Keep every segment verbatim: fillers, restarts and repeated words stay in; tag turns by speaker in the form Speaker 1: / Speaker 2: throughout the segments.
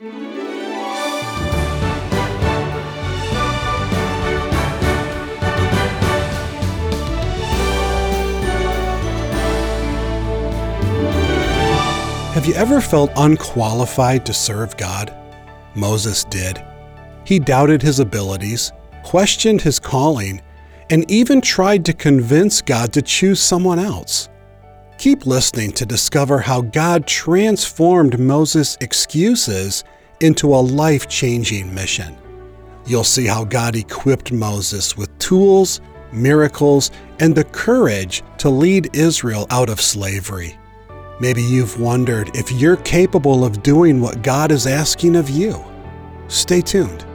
Speaker 1: Have you ever felt unqualified to serve God? Moses did. He doubted his abilities, questioned his calling, and even tried to convince God to choose someone else. Keep listening to discover how God transformed Moses' excuses into a life-changing mission. You'll see how God equipped Moses with tools, miracles, and the courage to lead Israel out of slavery. Maybe you've wondered if you're capable of doing what God is asking of you. Stay tuned.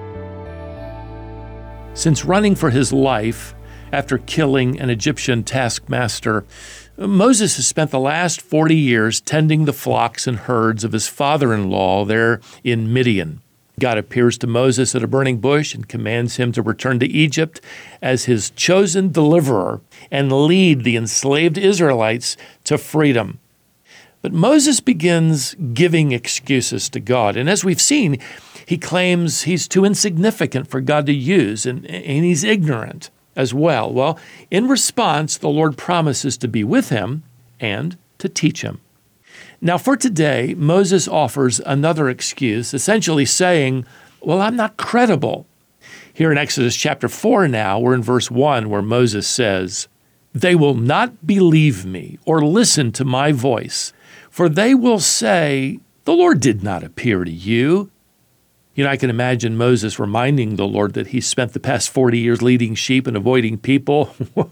Speaker 2: Since running for his life after killing an Egyptian taskmaster, Moses has spent the last forty years tending the flocks and herds of his father-in-law there in Midian. God appears to Moses at a burning bush and commands him to return to Egypt as his chosen deliverer and lead the enslaved Israelites to freedom. But Moses begins giving excuses to God. And as we've seen, he claims he's too insignificant for God to use, and, and he's ignorant as well. Well, in response, the Lord promises to be with him and to teach him. Now, for today, Moses offers another excuse, essentially saying, well, I'm not credible. Here in Exodus chapter four now, we're in verse one, where Moses says, "They will not believe me or listen to my voice, for they will say, 'The Lord did not appear to you.'" You know, I can imagine Moses reminding the Lord that he spent the past forty years leading sheep and avoiding people.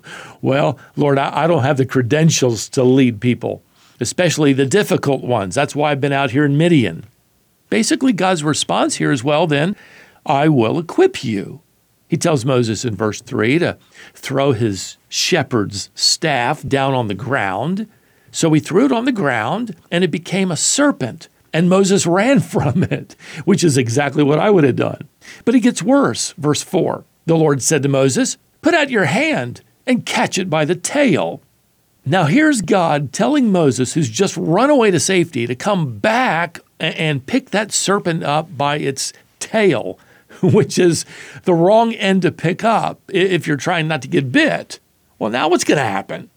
Speaker 2: Well, Lord, I, I don't have the credentials to lead people, especially the difficult ones. That's why I've been out here in Midian. Basically, God's response here is, well, then, I will equip you. He tells Moses in verse three to throw his shepherd's staff down on the ground. So he threw it on the ground, and it became a serpent, and Moses ran from it, which is exactly what I would have done. But it gets worse. Verse four, the Lord said to Moses, "Put out your hand and catch it by the tail." Now here's God telling Moses, who's just run away to safety, to come back and pick that serpent up by its tail, which is the wrong end to pick up if you're trying not to get bit. Well, now what's going to happen?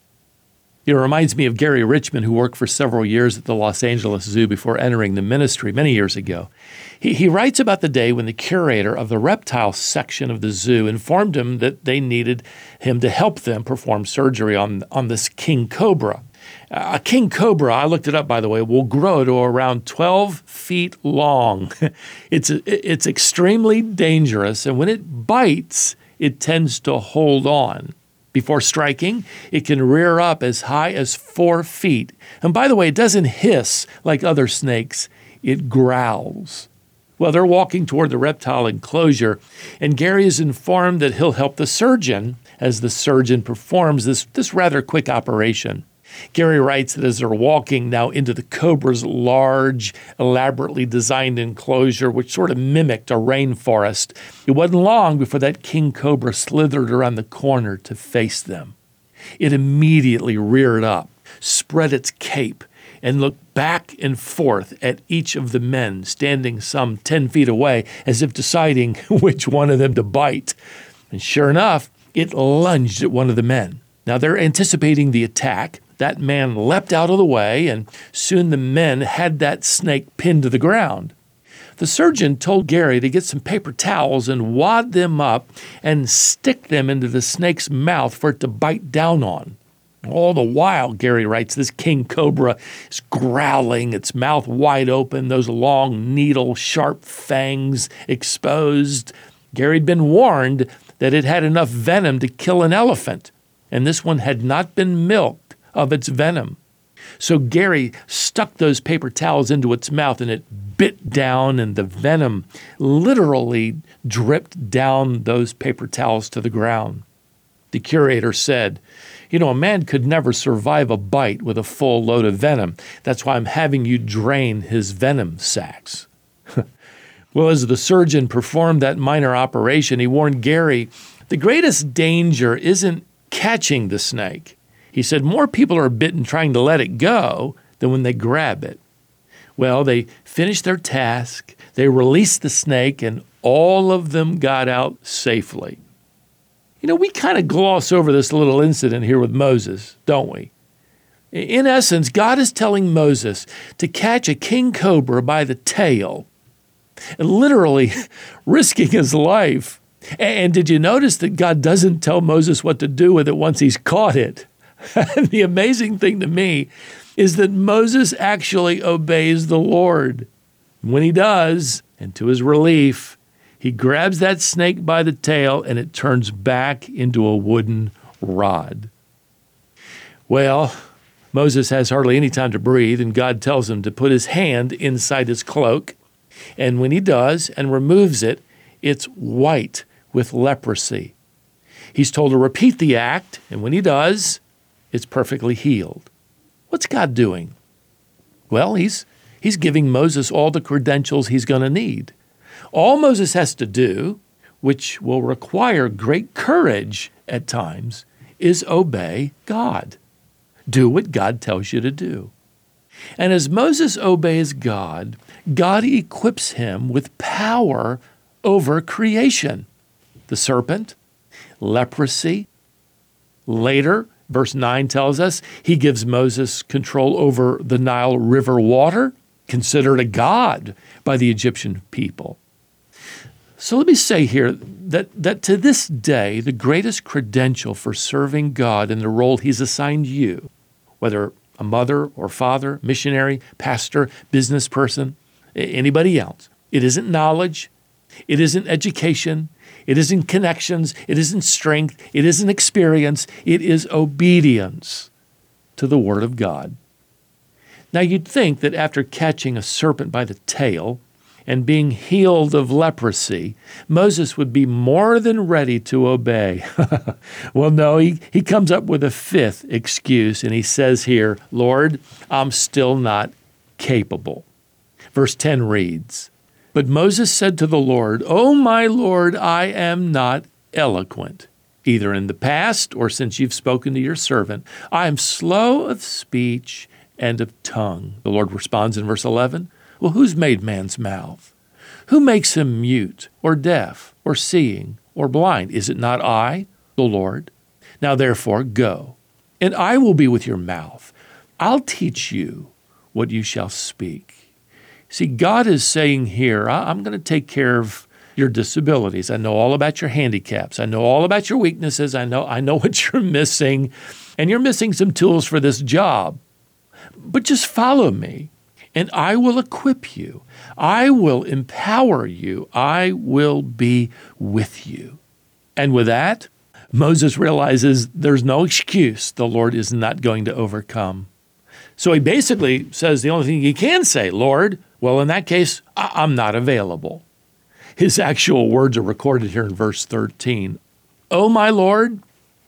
Speaker 2: It reminds me of Gary Richmond, who worked for several years at the Los Angeles Zoo before entering the ministry many years ago. He, he writes about the day when the curator of the reptile section of the zoo informed him that they needed him to help them perform surgery on, on this king cobra. Uh, a king cobra, I looked it up, by the way, will grow to around twelve feet long. It's, it's extremely dangerous, and when it bites, it tends to hold on. Before striking, it can rear up as high as four feet. And by the way, it doesn't hiss like other snakes. It growls. Well, they're walking toward the reptile enclosure, and Gary is informed that he'll help the surgeon as the surgeon performs this, this rather quick operation. Gary writes that as they're walking now into the cobra's large, elaborately designed enclosure, which sort of mimicked a rainforest, it wasn't long before that king cobra slithered around the corner to face them. It immediately reared up, spread its cape, and looked back and forth at each of the men standing some ten feet away, as if deciding which one of them to bite. And sure enough, it lunged at one of the men. Now they're anticipating the attack. That man leapt out of the way, and soon the men had that snake pinned to the ground. The surgeon told Gary to get some paper towels and wad them up and stick them into the snake's mouth for it to bite down on. All the while, Gary writes, this king cobra is growling, its mouth wide open, those long, needle-sharp fangs exposed. Gary'd been warned that it had enough venom to kill an elephant, and this one had not been milked of its venom. So Gary stuck those paper towels into its mouth, and it bit down, and the venom literally dripped down those paper towels to the ground. The curator said, "You know, a man could never survive a bite with a full load of venom. That's why I'm having you drain his venom sacs." Well, as the surgeon performed that minor operation, he warned Gary, the greatest danger isn't catching the snake. He said more people are bitten trying to let it go than when they grab it. Well, they finished their task, they released the snake, and all of them got out safely. You know, we kind of gloss over this little incident here with Moses, don't we? In essence, God is telling Moses to catch a king cobra by the tail, literally risking his life. And did you notice that God doesn't tell Moses what to do with it once he's caught it? The amazing thing to me is that Moses actually obeys the Lord. When he does, and to his relief, he grabs that snake by the tail and it turns back into a wooden rod. Well, Moses has hardly any time to breathe, and God tells him to put his hand inside his cloak. And when he does and removes it, it's white with leprosy. He's told to repeat the act, and when he does, it's perfectly healed. What's God doing? Well, he's, he's giving Moses all the credentials he's going to need. All Moses has to do, which will require great courage at times, is obey God. Do what God tells you to do. And as Moses obeys God, God equips him with power over creation. The serpent, leprosy. Later, verse nine tells us he gives Moses control over the Nile River water, considered a god by the Egyptian people. So let me say here that, that to this day, the greatest credential for serving God in the role he's assigned you, whether a mother or father, missionary, pastor, business person, anybody else, it isn't knowledge, it isn't education, it isn't connections, it isn't strength, it isn't experience, it is obedience to the Word of God. Now you'd think that after catching a serpent by the tail and being healed of leprosy, Moses would be more than ready to obey. Well, no, he, he comes up with a fifth excuse, and he says here, Lord, I'm still not capable. Verse ten reads, But Moses said to the Lord, O my Lord, I am not eloquent, either in the past or since you've spoken to your servant. I am slow of speech and of tongue. The Lord responds in verse eleven, Well, who's made man's mouth? Who makes him mute or deaf or seeing or blind? Is it not I, the Lord? Now therefore go, and I will be with your mouth. I'll teach you what you shall speak. See, God is saying here, I'm going to take care of your disabilities. I know all about your handicaps. I know all about your weaknesses. I know, I know what you're missing, and you're missing some tools for this job. But just follow me, and I will equip you. I will empower you. I will be with you. And with that, Moses realizes there's no excuse the Lord is not going to overcome. So he basically says the only thing he can say, Lord, well, in that case, I- I'm not available. His actual words are recorded here in verse thirteen. Oh, my Lord,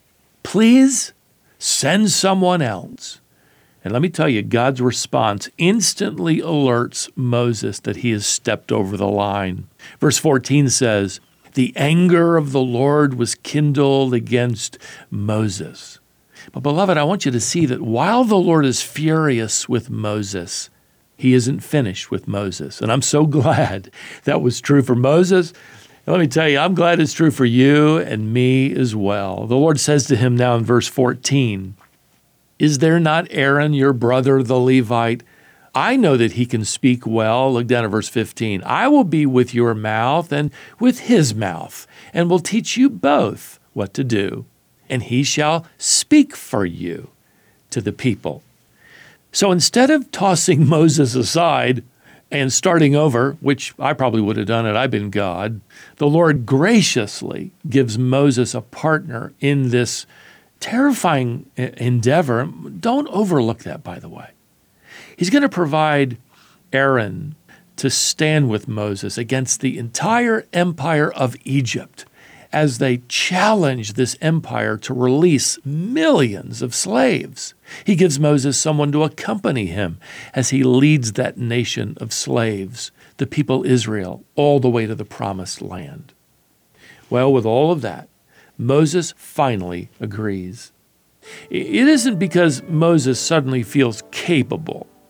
Speaker 2: please send someone else. And let me tell you, God's response instantly alerts Moses that he has stepped over the line. Verse fourteen says, the anger of the Lord was kindled against Moses. But beloved, I want you to see that while the Lord is furious with Moses, he isn't finished with Moses. And I'm so glad that was true for Moses. And let me tell you, I'm glad it's true for you and me as well. The Lord says to him now in verse fourteen, Is there not Aaron, your brother, the Levite? I know that he can speak well. Look down at verse fifteen. I will be with your mouth and with his mouth, and will teach you both what to do, and he shall speak for you to the people. So instead of tossing Moses aside and starting over, which I probably would have done had I been God, the Lord graciously gives Moses a partner in this terrifying endeavor. Don't overlook that, by the way. He's going to provide Aaron to stand with Moses against the entire empire of Egypt as they challenge this empire to release millions of slaves. He gives Moses someone to accompany him as he leads that nation of slaves, the people Israel, all the way to the promised land. Well, with all of that, Moses finally agrees. It isn't because Moses suddenly feels capable.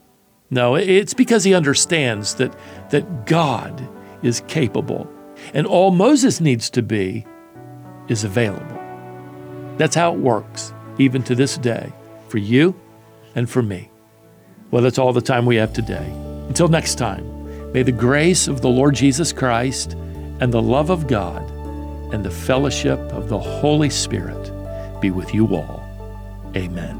Speaker 2: No, it's because he understands that, that God is capable, and all Moses needs to be is available. That's how it works, even to this day, for you and for me. Well, that's all the time we have today. Until next time, may the grace of the Lord Jesus Christ and the love of God and the fellowship of the Holy Spirit be with you all. Amen.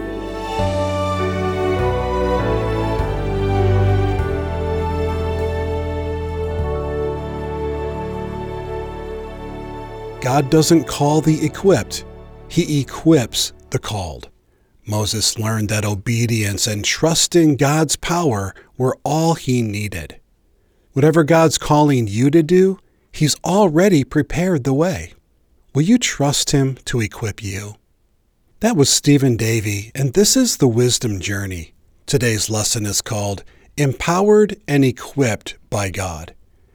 Speaker 1: God doesn't call the equipped, He equips the called. Moses learned that obedience and trusting God's power were all he needed. Whatever God's calling you to do, He's already prepared the way. Will you trust Him to equip you? That was Stephen Davey, and this is the Wisdom Journey. Today's lesson is called Empowered and Equipped by God.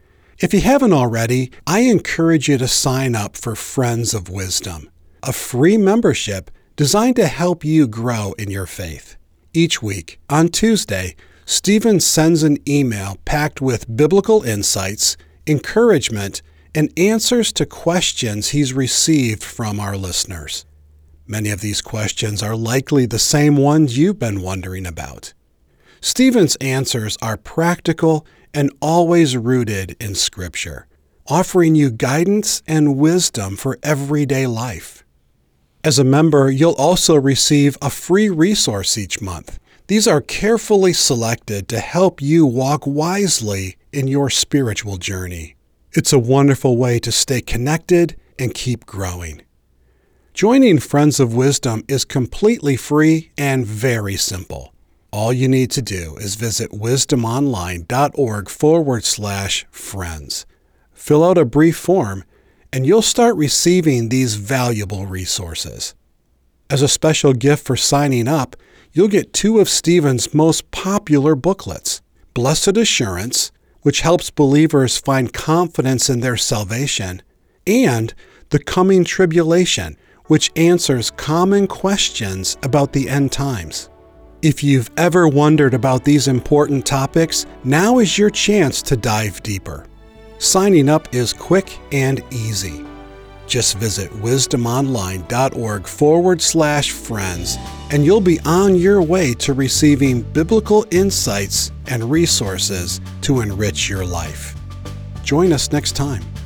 Speaker 1: If you haven't already, I encourage you to sign up for Friends of Wisdom, a free membership designed to help you grow in your faith. Each week, on Tuesday, Stephen sends an email packed with biblical insights, encouragement, and answers to questions he's received from our listeners. Many of these questions are likely the same ones you've been wondering about. Stephen's answers are practical and always rooted in Scripture, offering you guidance and wisdom for everyday life. As a member, you'll also receive a free resource each month. These are carefully selected to help you walk wisely in your spiritual journey. It's a wonderful way to stay connected and keep growing. Joining Friends of Wisdom is completely free and very simple. All you need to do is visit wisdomonline.org forward slash friends. Fill out a brief form, and you'll start receiving these valuable resources. As a special gift for signing up, you'll get two of Stephen's most popular booklets, Blessed Assurance, which helps believers find confidence in their salvation, and The Coming Tribulation, which answers common questions about the end times. If you've ever wondered about these important topics, now is your chance to dive deeper. Signing up is quick and easy. Just visit wisdomonline.org forward slash friends, and you'll be on your way to receiving biblical insights and resources to enrich your life. Join us next time.